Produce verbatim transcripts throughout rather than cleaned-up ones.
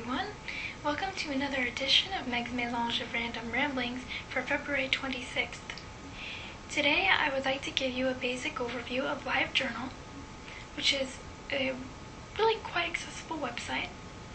everyone. Welcome to another edition of Meg's Mélange of Random Ramblings for February twenty-sixth. Today I would like to give you a basic overview of LiveJournal, which is a really quite accessible website.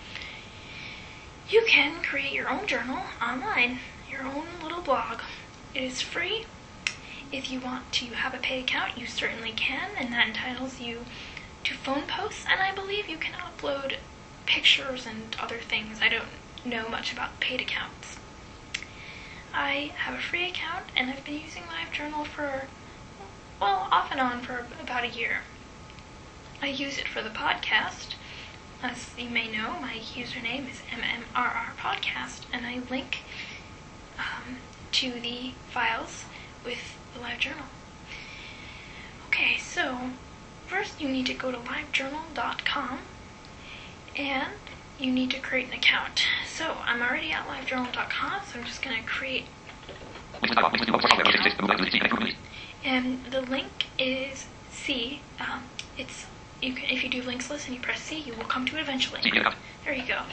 You can create your own journal online, your own little blog. It is free. If you want to have a paid account, you certainly can, and that entitles you to phone posts, and I believe you can upload pictures and other things. I don't know much about paid accounts. I have a free account, and I've been using LiveJournal for, well, off and on for about a year. I use it for the podcast. As you may know, my username is M M R R Podcast, and I link um, to the files with the LiveJournal. Okay, so first you need to go to live journal dot com and you need to create an account. So I'm already at live journal dot com, so I'm just going to create an account. And the link is C. Um, it's you can, if you do links list and you press C, you will come to it eventually. There you go.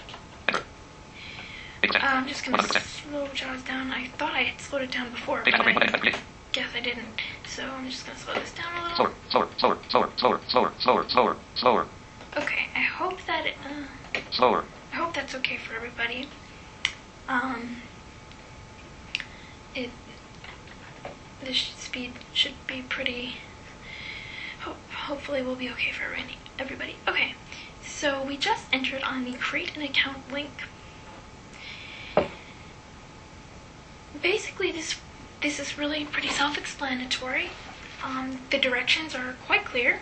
I'm just going to slow JAWS down. I thought I had slowed it down before, but I guess I didn't. So I'm just going to slow this down a little. Slower, slower, slower, slower, slower, slower, slower, slower. Okay, I hope that it, uh, slower. I hope that's okay for everybody. Um, it, this speed should be pretty, hope, hopefully will be okay for everybody. Okay, so we just entered on the create an account link. Basically, this this is really pretty self-explanatory. Um, the directions are quite clear.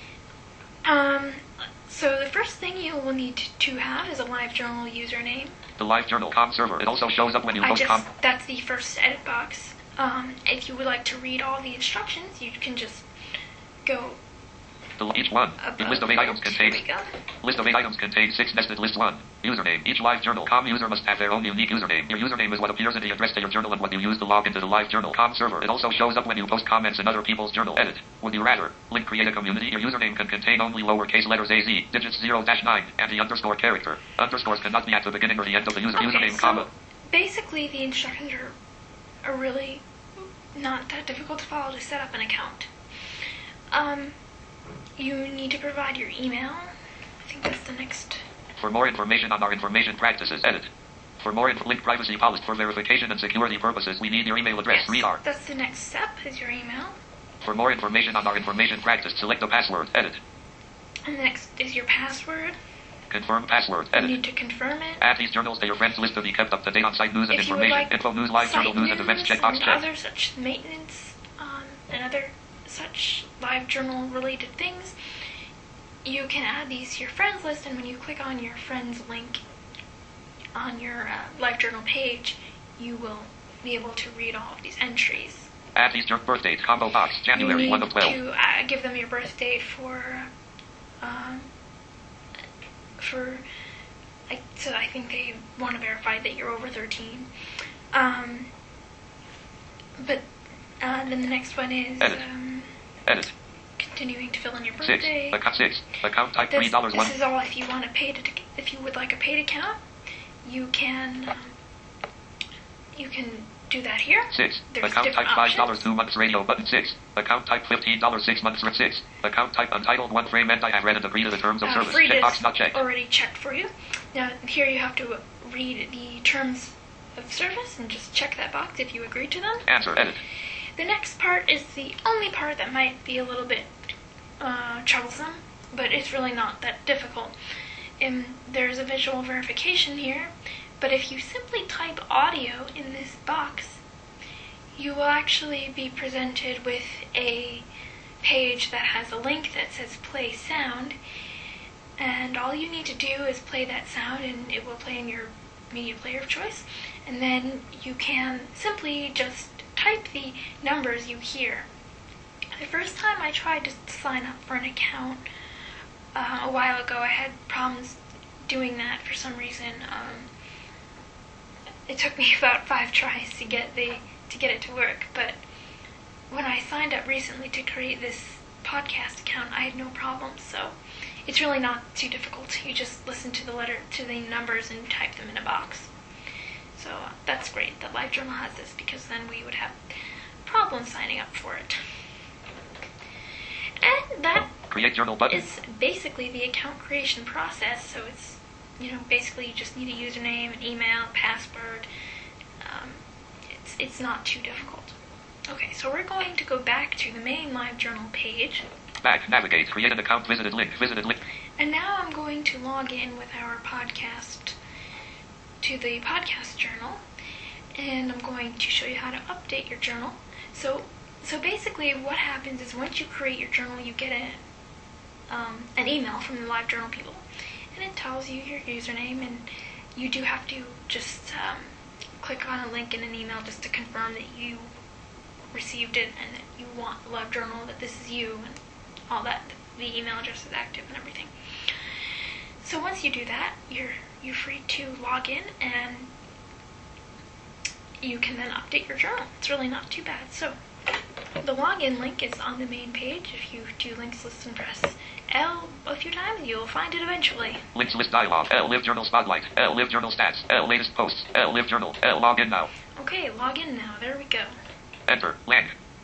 Um, so the first thing you will need to have is a LiveJournal username. The LiveJournal dot com server. It also shows up when you I post just, com. That's the first edit box. Um, if you would like to read all the instructions, you can just go. The, each one. The list of eight items contains. List of eight items contains six nested lists. One. Username. Each LiveJournal dot com user must have their own unique username. Your username is what appears in the address to your journal and what you use to log into the LiveJournal dot com server. It also shows up when you post comments in other people's journal. Edit. Would you rather? Link. Create a community. Your username can contain only lowercase letters A Z, digits zero dash nine, and the underscore character. Underscores cannot be at the beginning or the end of the user. Okay, Username, so comma. basically the instructions are, are really not that difficult to follow to set up an account. Um, you need to provide your email. I think that's the next. For more information on our information practices, edit. For more info, link privacy policy. For verification and security purposes, we need your email address. Yes, Read our. that's the next step, is your email. For more information on our information practice, select the password. Edit. And next is your password. Confirm password. Edit. You need to confirm it. Add these journals to your friends list to be kept up to date on site news and If you information. would like Info news, live journal site news and events. news Checkbox and check. other such maintenance um, and other such LiveJournal related things, you can add these to your friends list, and when you click on your friends link on your uh, LiveJournal page, you will be able to read all of these entries. Add these your birth dates. Combo box. January you one of twelve. need to uh, give them your birth date for, um, for, I, so I think they want to verify that you're over thirteen. Um, but uh, then the next one is Edit. Um, Edit. continuing to fill in your Six. birthday. Account six. Account type This, three dollars this one. is all if you want a paid. If you would like a paid account, you can um, you can do that here. Six. There's Account type different five dollars options. two months radio button six. Account type fifteen dollars six months rip six. Account type untitled one frame and I have read and agree to the terms of Uh, service. Free Checkbox is not checked. already checked for you. Now here you have to read the terms of service and just check that box if you agree to them. Answer. Edit. The next part is the only part that might be a little bit uh, troublesome, but it's really not that difficult. And there's a visual verification here, but if you simply type audio in this box, you will actually be presented with a page that has a link that says play sound, and all you need to do is play that sound and it will play in your media player of choice, and then you can simply just type the numbers you hear. The first time I tried to sign up for an account uh, a while ago, I had problems doing that for some reason. Um, it took me about five tries to get the to get it to work, but when I signed up recently to create this podcast account, I had no problems. So it's really not too difficult. You just listen to the letter, to the numbers and type them in a box. So uh, that's great that LiveJournal has this, because then we would have problems signing up for it. And that Create journal button. is basically the account creation process. So it's, you know, basically you just need a username, an email, password. Um, it's, it's not too difficult. Okay, so we're going to go back to the main LiveJournal page. Back, navigate, create an account, visited link, visited link. And now I'm going to log in with our podcast to the podcast journal. And I'm going to show you how to update your journal. So so basically what happens is once you create your journal, you get a, um, an email from the LiveJournal people. And it tells you your username, and you do have to just um, click on a link in an email just to confirm that you received it and that you want the LiveJournal, that this is you, and all that, the email address is active and everything. So once you do that, you're you're free to log in, and you can then update your journal. It's really not too bad. So the login link is on the main page. If you do links list and press L a few times, you'll find it eventually. Links list dialog. L LiveJournal spotlight. L LiveJournal stats. L latest posts. L LiveJournal. L login now. Okay, log in now. There we go. Enter. Link.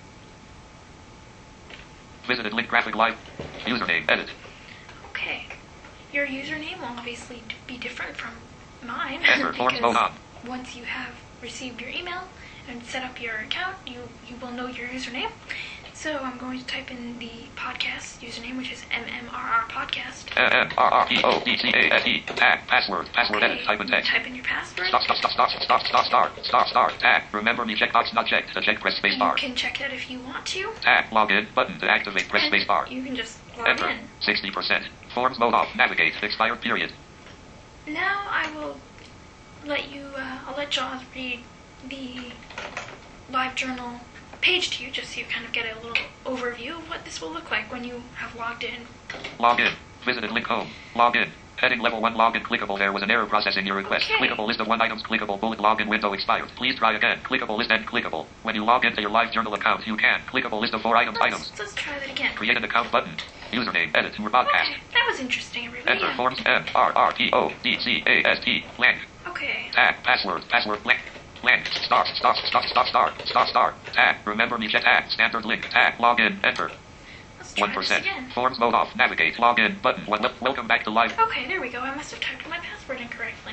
Visited link graphic live. Username. Edit. Okay. Your username will obviously be different from mine. Enter. Forms mode on. Once you have received your email and set up your account, you, you will know your username. So I'm going to type in the podcast username, which is M M R R podcast. M M R R P O D C A S E. Tag. Password. Password Okay, edit. Type in text. Type in your password. Stop, stop, stop, stop, stop, stop, start, start, start, tag. Remember me, checkbox not checked. To check, press space You bar. can check that if you want to. Tag, login, button to activate, press And space bar. you can just log Enter, in. sixty percent. Forms mode off, navigate, expired period. Now I will let you, uh, I'll let Jaws read the LiveJournal page to you, just so you kind of get a little overview of what this will look like when you have logged in. Login, visited link home, login. Heading level one login clickable. There was an error processing your request. Okay. Clickable list of one items clickable bullet login window expired. Please try again. Clickable list and clickable. When you log into your LiveJournal account, you can. Clickable list of four items Let's, items. let's try that again. Create an account button. Username, edit, or podcast. Okay, that was interesting, everybody. Enter forms M R R T O D C A S T blank. Okay. Tag, password, password blank. Blank. Start, start, start, start, start, start, start. Tag, remember me, check tag, standard link. Tag, login, enter. Let's try one this percent. again. Forms mode off, navigate, login, button. One, welcome back to live. Okay, there we go. I must have typed my password incorrectly.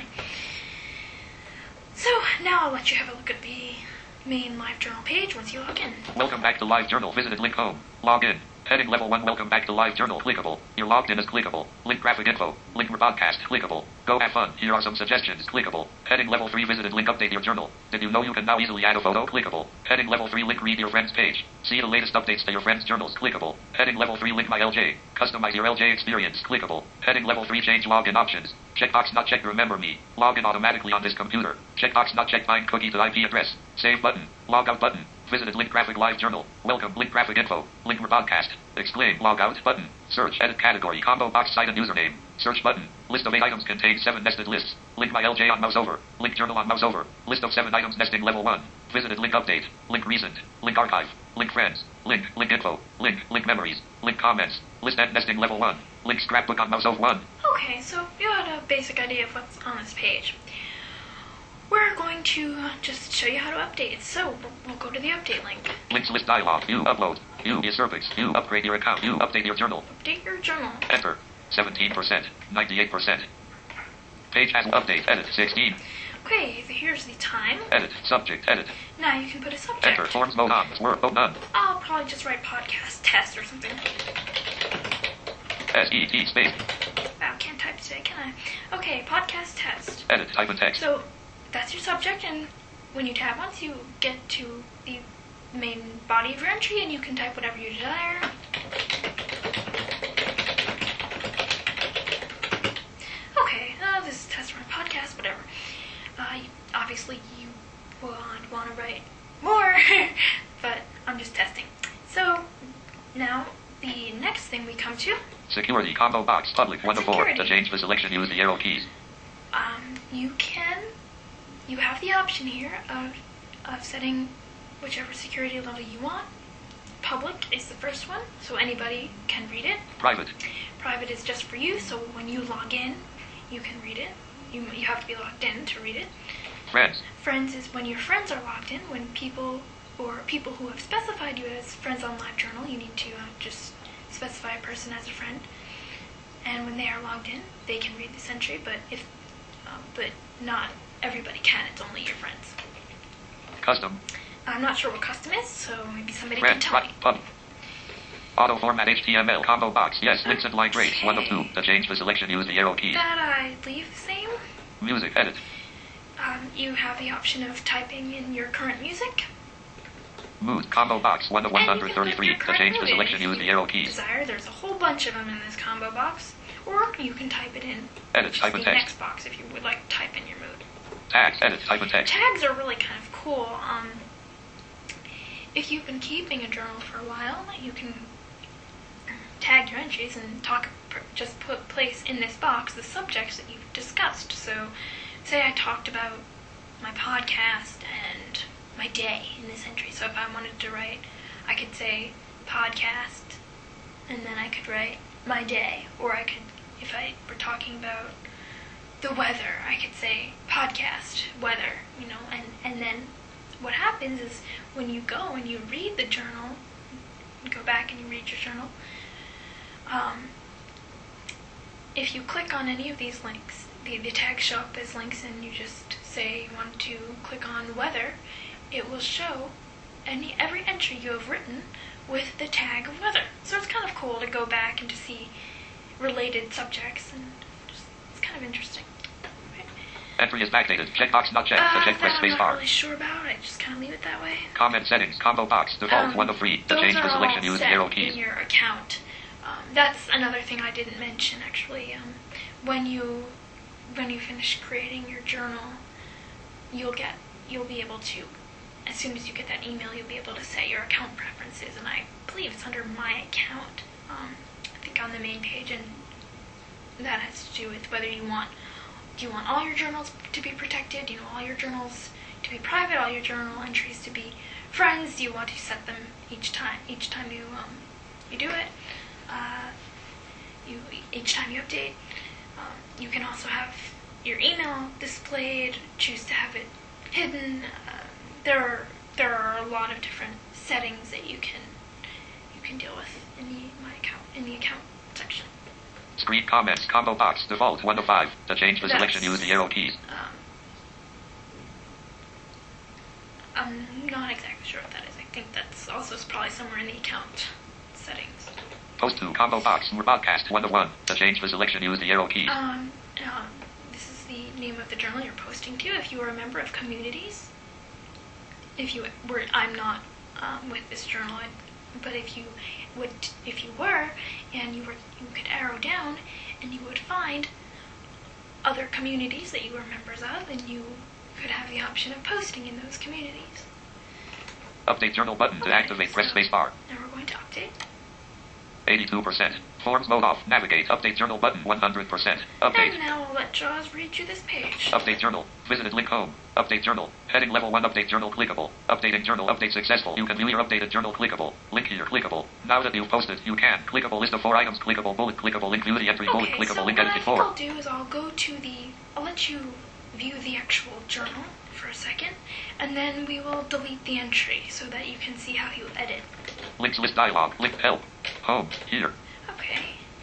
So, now I'll let you have a look at the main LiveJournal page once you log in. Welcome back to LiveJournal. Visited link home. Login. Heading level one. Welcome back to LiveJournal. Clickable. You're logged in as clickable. Link graphic info. Link podcast. Clickable. Go have fun. Here are some suggestions. Clickable. Heading level three. Visited link update your journal. Did you know you can now easily add a photo? Clickable. Heading level three. Link read your friend's page. See the latest updates to your friend's journals. Clickable. Heading level three. Link my L J. Customize your L J experience. Clickable. Heading level three. Change login options. Checkbox not checked. Remember me. Login automatically on this computer. Checkbox not checked. Bind cookie to I P address. Save button. Log out button. Visited link graphic live journal. Welcome link graphic info. Link podcast. Exclaim log out button. Search edit category combo box site and username. Search button. List of eight items contains seven nested lists. Link my L J on mouse over. Link journal on mouse over. List of seven items nesting level one. Visited link update. Link recent. Link archive. Link friends. Link link info. Link link memories. Link comments. List and nesting level one. Link scrapbook on mouse over one. Okay, so you had a basic idea of what's on this page. We're going to uh, just show you how to update it. So we'll, we'll go to the update link. Links list dialog. You upload. You is service. You upgrade your account. You update your journal. Update your journal. Enter. seventeen percent. ninety-eight percent. Page has update. Edit. sixteen. Okay, so here's the time. Edit. Subject. Edit. Now you can put a subject. Enter. Forms mode on. Word. Oh, none. I'll probably just write podcast test or something. S E T space. Wow, can't type today, can I? Okay, podcast test. Edit. Type in text. So that's your subject, and when you tab once, you get to the main body of your entry, and you can type whatever you desire. Okay, uh, this is test run podcast, whatever. Uh, you, obviously, you would want to write more, but I'm just testing. So now the next thing we come to. Security combo box public one to four. Security. To change the selection, use the arrow keys. Um, you can, you have the option here of, of setting whichever security level you want. public is the first one, so anybody can read it. Private. Private is just for you, so when you log in, you can read it. You, you have to be logged in to read it. Friends. Friends is when your friends are logged in, when people or people who have specified you as friends on LiveJournal, you need to uh, just specify a person as a friend. And when they are logged in, they can read this entry, but if, uh, but not everybody can. It's only your friends. Custom. I'm not sure what custom is, so maybe somebody Friend. can tell me. Pub. Auto format H T M L combo box. Yes. Links and line breaks. Okay. One of two. To change the selection, use the arrow key. That I leave the same. Music. Edit. Um, you have the option of typing in your current music. Mood. Combo box. one of one And you hundred can put thirty-three. your To current change the mood in selection, if use you the arrow key. Desire. There's a whole bunch of them in this combo box. Or you can type it in. Edit. Type the in text. next box if you would like to type in your mood. Tags. Edit. Type in text. Tags are really kind of cool. Um, if you've been keeping a journal for a while, you can tag your entries and talk. Just put place in this box the subjects that you've discussed. So, say I talked about my podcast and my day in this entry. So if I wanted to write, I could say podcast, and then I could write my day, or I could, if I were talking about the weather, I could say podcast, weather, you know, and, and then what happens is when you go and you read the journal, you go back and you read your journal, um, if you click on any of these links, the, the tags show up as links, and you just say you want to click on weather, it will show any every entry you have written with the tag of weather. So it's kind of cool to go back and to see related subjects, and just, it's kind of interesting. Right. Entry is backdated. Checkbox not checked. Uh, To check, press that I'm space not bar. really sure about. I just kind of leave it that way. Comment settings. Combo box. Default. Um, one of three. To those change the are selection, all use the set arrow in keys. your account. Um, that's another thing I didn't mention, actually. Um, when you when you finish creating your journal, you'll get you'll be able to, as soon as you get that email, you'll be able to set your account preferences, and I believe it's under My Account. Um, I think on the main page, and that has to do with whether you want do you want all your journals to be protected, you know, all your journals to be private, all your journal entries to be friends. Do you want to set them each time each time you um, you do it? Uh, you each time you update. Um, you can also have your email displayed. Choose to have it hidden. Uh, there are there are a lot of different settings that you can you can deal with in the My Account in the account section. Screen comments. Combo box. Default. one of five. To change the That's, selection, use the arrow keys. Um, I'm not exactly sure what that is. I think that's also probably somewhere in the account settings. Post to combo box. Broadcast. one of one. To change the selection, use the arrow keys. Um, um, this is the name of the journal you're posting to. If you are a member of Communities, if you were, I'm not um, with this journal, but if you would, if you were, and you were, you could arrow down, and you would find other communities that you were members of, and you could have the option of posting in those communities. Update journal button. To Okay, activate, press so space bar. Now we're going to update. eighty-two percent. Forms mode off. Navigate. Update journal button. one hundred percent. Update. And now I'll let Jaws read you this page. Update journal. Visited link home. Update journal. Heading level one. Update journal clickable. Updating journal. Update successful. You can view your updated journal clickable. Link here clickable. Now that you've posted, you can. Clickable list of four items. Clickable bullet. Clickable link. View the entry. Bullet. Okay, Clickable so link. what I Edited think four. I'll do is I'll go to the, I'll let you view the actual journal for a second, and then we will delete the entry so that you can see how you edit. Links list dialog. Link help. Home. Here. Okay.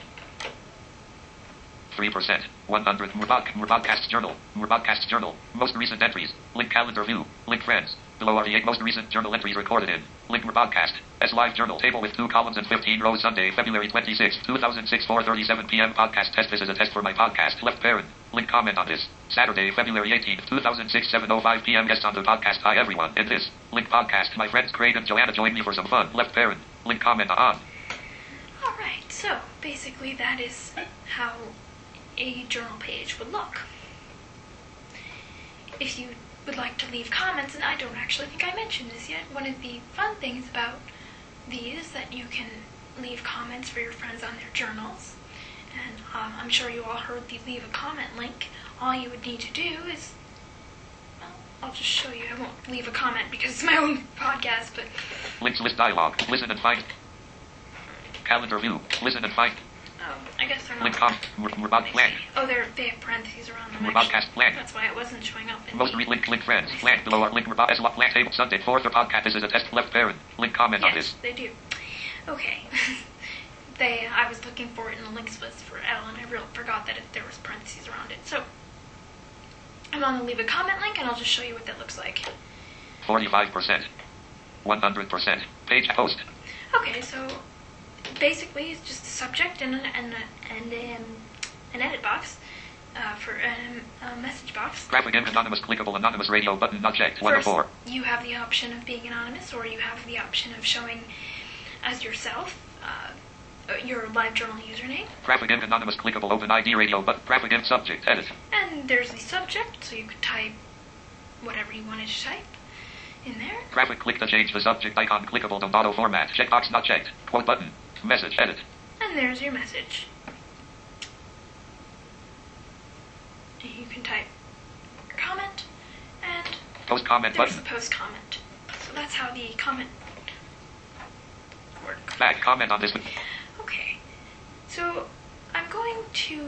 three percent. one hundred. Broadcast journal. Broadcast journal. Most recent entries. Link calendar view. Link friends. Below are the eight most recent journal entries recorded in. Link broadcast. S live journal table with two columns and fifteen rows. Sunday, February twenty-sixth, two thousand six, four thirty-seven p.m. Podcast test. This is a test for my podcast. Left parent. Link comment on this. Saturday, February eighteenth, two thousand six, seven oh five p.m. Guest on the podcast. Hi everyone. In this link podcast, my friends Craig and Joanna joined me for some fun. Left parent. Link comment on. Alright, so basically that is how a journal page would look. If you would like to leave comments, and I don't actually think I mentioned this yet, one of the fun things about these is that you can leave comments for your friends on their journals. And um, I'm sure you all heard the leave a comment link. All you would need to do is, well, I'll just show you. I won't leave a comment because it's my own podcast, but... Links list dialog. Listen and find. Calendar view. Listen and find. Oh, I guess they're not. Link com. Murbad blank. Oh, they're, they have parentheses around them. Murbadcast blank. That's why it wasn't showing up in Most the... read link link friends. Blank below our link Murbad as blank table Sunday. Fourth or podcast. This is a test left parent. Link comment on Yes, this. they do. Okay. they, I was looking for it in the links list for L, and I real forgot that it, there was parentheses around it. So, I'm going to leave a comment link, and I'll just show you what that looks like. forty-five percent. one hundred percent. Page post. Okay, so basically it's just a subject and, an, and, a, and um, an edit box uh, for um, a message box. Graphic image anonymous clickable anonymous radio button not checked. one of First, four. you have the option of being anonymous, or you have the option of showing as yourself uh, your LiveJournal username. Graphic image anonymous clickable open I D radio button. Graphic image subject edit. And there's the subject, so you could type whatever you wanted to type in there. Graphic click to change the subject icon clickable don't auto format. Checkbox not checked. Quote button. Message edit. And there's your message. You can type your comment, and Post comment there's button. the post comment. So that's how the comment works. Back comment on this. Okay, so I'm going to,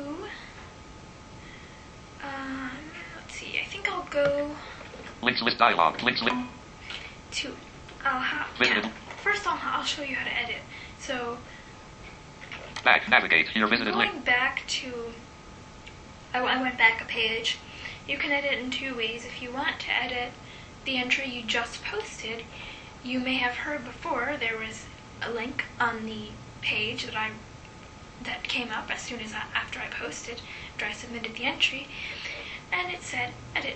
um, let's see, I think I'll go Links list dialog. Links list. to, I'll have, Visited. yeah, first I'll, I'll show you how to edit. So, Back navigate. Your visited going link. back to, I, I went back a page. You can edit in two ways. If you want to edit the entry you just posted, you may have heard before there was a link on the page that I that came up as soon as I, after I posted, after I submitted the entry, and it said edit.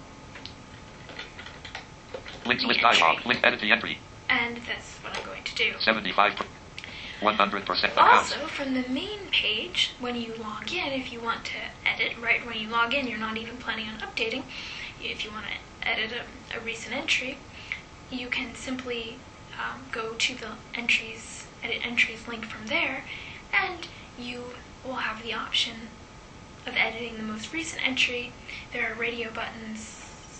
Links the list entry. dialog. Link edit the entry. And that's what I'm going to do. seventy-five. one hundred percent accounts. Also, from the main page, when you log in, if you want to edit, right when you log in, you're not even planning on updating. If you want to edit a, a recent entry, you can simply um, go to the entries, edit entries link from there, and you will have the option of editing the most recent entry. There are radio buttons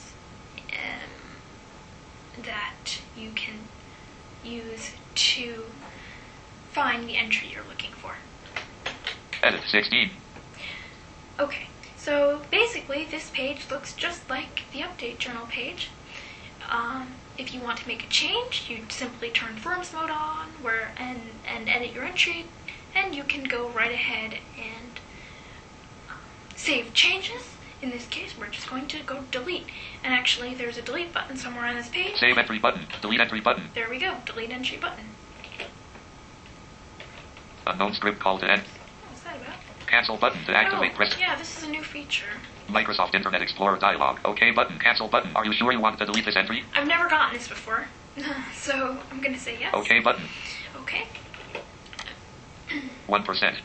um, that you can use to find the entry you're looking for. Edit sixteen. Okay, so basically this page looks just like the update journal page. Um, if you want to make a change, you simply turn Forms mode on where and, and edit your entry, and you can go right ahead and um, save changes. In this case, we're just going to go delete. And actually, there's a delete button somewhere on this page. Save entry button. Delete entry button. There we go, delete entry button. Unknown script call to end. What's that about? Cancel button to activate. Oh, Press. yeah, this is a new feature. Microsoft Internet Explorer dialog. OK button. Cancel button. Are you sure you want to delete this entry? I've never gotten this before, so I'm going to say yes. OK button. Okay. one percent.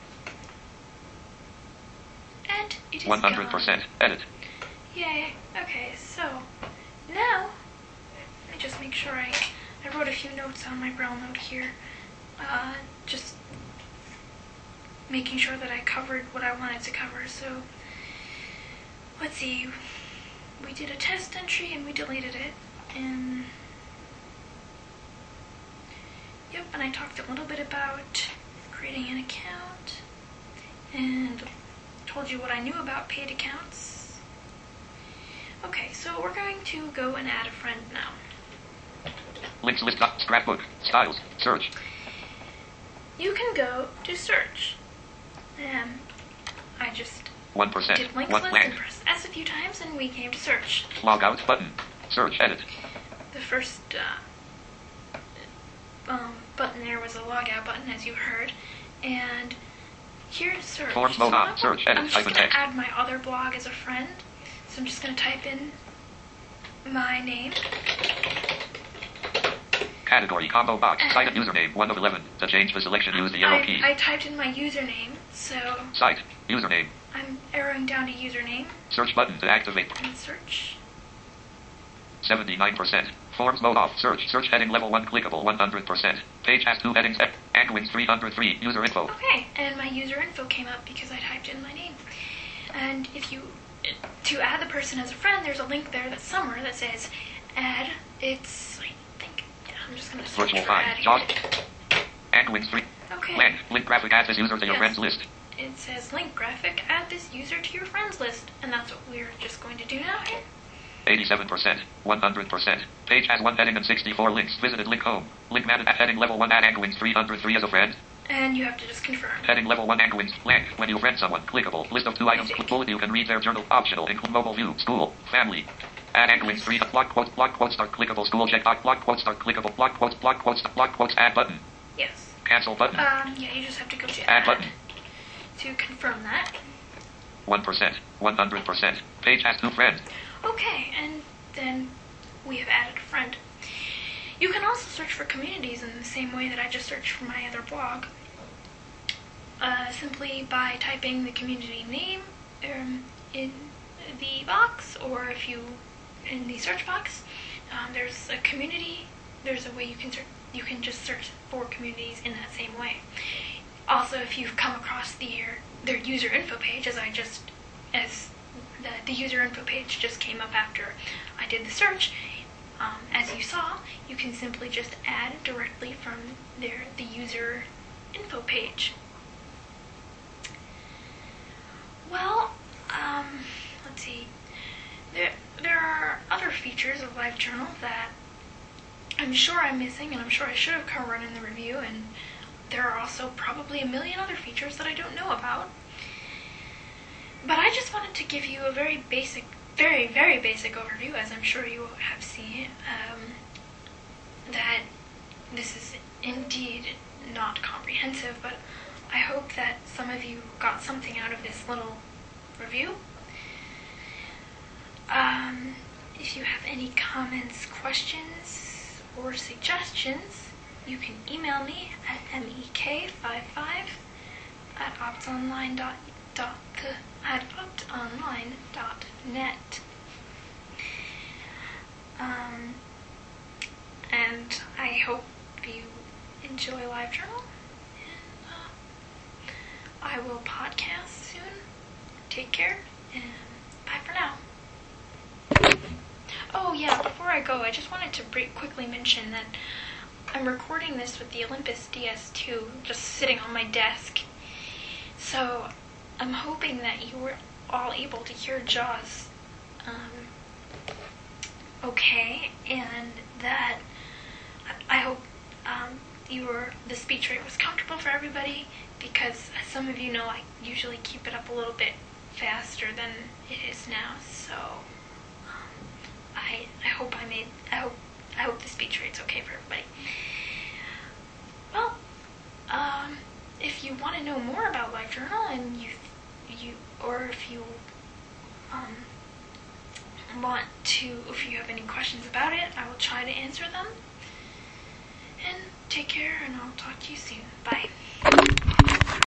And it is one hundred percent. gone. Edit. Yay. Okay, so now, let me just make sure I, I wrote a few notes on my brown note here. Uh, just making sure that I covered what I wanted to cover. So, let's see. We did a test entry and we deleted it. And, yep, and I talked a little bit about creating an account. And told you what I knew about paid accounts. Okay, so we're going to go and add a friend now. Links list. Scrapbook. Styles. Search. You can go to search. Um, I just one percent. did links One list blank. and pressed S a few times, and we came to search. Log out button. Search. Edit. The first uh, um, button there was a logout button, as you heard, and here's search. Forms mode So on. I'm- Search. Edit. I'm just Type going in to text. add my other blog as a friend. So I'm just going to type in my name. Category combo box. And- Site and username one of eleven. To change the selection, use the arrow I, key. I typed in my username, so Site. Username. I'm arrowing down to username Search button to activate. and search. seventy-nine percent. Forms mode off. Search. Search heading level one clickable one hundred percent. Page has two headings. Anguins three hundred three. User info. Okay, and my user info came up because I typed in my name. And if you to add the person as a friend, there's a link there that's somewhere that says add. It's, I think, yeah, I'm just going to search Virtual for find. add here. Jaws. Anglin three. Okay. Link. Link graphic add this user to your Yes. friends list. It says link graphic, add this user to your friends list. And that's what we're just going to do now here. eighty-seven percent. one hundred percent. Page has one heading and sixty-four links. Visited link home. Link managed at heading level one add Anglin three hundred three as a friend. And you have to just confirm. Heading level one Anglin blank. When you friend someone, clickable. List of two items. Bullet you can read their journal. Optional. Include mobile view. School. Family. Add Anglin three. Block quotes. Block quotes start clickable. School check. Block block quotes start clickable. Block quotes. Block quotes. Block quotes. Add button. Yes. Cancel button. Um, yeah, you just have to go to Add add button. to confirm that. one percent. one hundred percent. Page has two friends. Okay, and then we have added a friend. You can also search for communities in the same way that I just searched for my other blog. Uh, simply by typing the community name um, in the box, or if you, in the search box, um, there's a community, there's a way you can search, you can just search for communities in that same way. Also, if you've come across their, their user info page, as I just, as the, the user info page just came up after I did the search, um, as you saw, you can simply just add directly from their, the user info page. Well, um, let's see. There, there are other features of LiveJournal that I'm sure I'm missing, and I'm sure I should have covered in the review, and there are also probably a million other features that I don't know about. But I just wanted to give you a very basic, very, very basic overview, as I'm sure you have seen, um, that this is indeed not comprehensive, but I hope that some of you got something out of this little review. Um, if you have any comments, questions, or suggestions, you can email me at mek fifty-five at optonline dot at optonline dot net. Um, and I hope you enjoy LiveJournal. I will podcast soon. Take care, and bye for now. Oh yeah, before I go, I just wanted to break, quickly mention that I'm recording this with the Olympus D S two just sitting on my desk. So I'm hoping that you were all able to hear Jaws um, okay, and that I hope um, you were, the speech rate was comfortable for everybody, because as some of you know, I usually keep it up a little bit faster than it is now. So um, I I hope I made I hope I hope the speech rate's okay for everybody. Well, um, if you want to know more about LiveJournal, and you you or if you um want to, if you have any questions about it, I will try to answer them. And take care, and I'll talk to you soon. Bye.